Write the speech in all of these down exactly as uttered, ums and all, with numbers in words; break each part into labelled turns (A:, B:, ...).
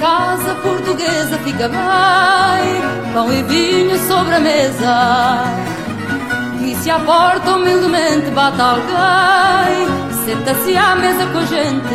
A: casa portuguesa fica bem, pão e vinho sobre a mesa. E se à porta humildemente bate alguém, senta-se à mesa com a gente.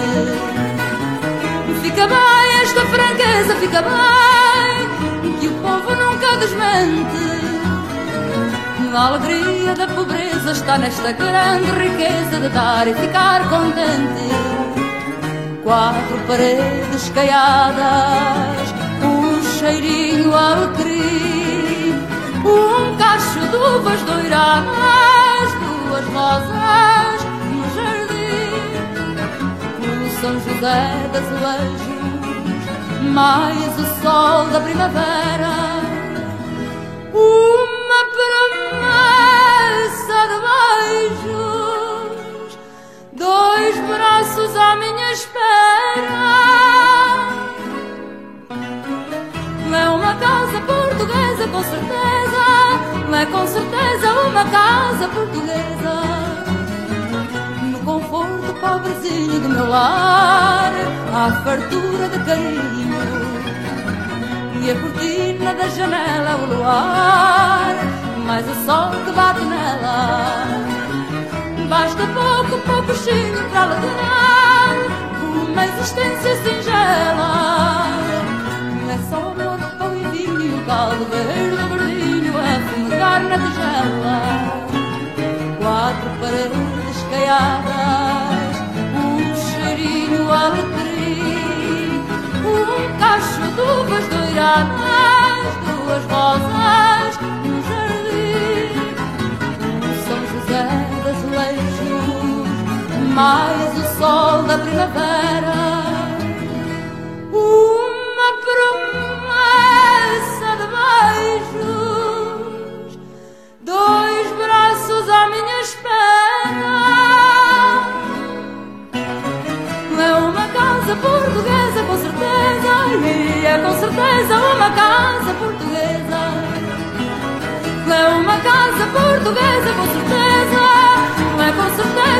A: Fica bem esta franqueza, fica bem, que o povo nunca desmente. A alegria da pobreza está nesta grande riqueza de dar e ficar contente. Quatro paredes caiadas, um cheirinho a alecrim, um cacho de uvas doiradas, duas rosas no jardim, o São José das Azulejos, mais o sol da primavera, uma promessa de beijos, dois braços à minha espera. É uma casa portuguesa, com certeza, é com certeza uma casa portuguesa. No conforto pobrezinho do meu lar, há fartura de carinho, e a cortina da janela é o luar, mais o sol que bate nela. Basta pouco, pouquinho para alegrar uma existência singela. É só amor, pão e vinho, o caldo verde, o verdinho a fumegar na tigela. Quatro paredes caiadas, um cheirinho a alecrim, um cacho de uvas doiradas, duas rosas no jardim, São José das Azulejos, mais o sol da primavera, uma promessa de beijos, dois braços à minha espera. É uma casa portuguesa, com certeza, e é com certeza uma casa portuguesa. É uma casa portuguesa, com certeza, é com certeza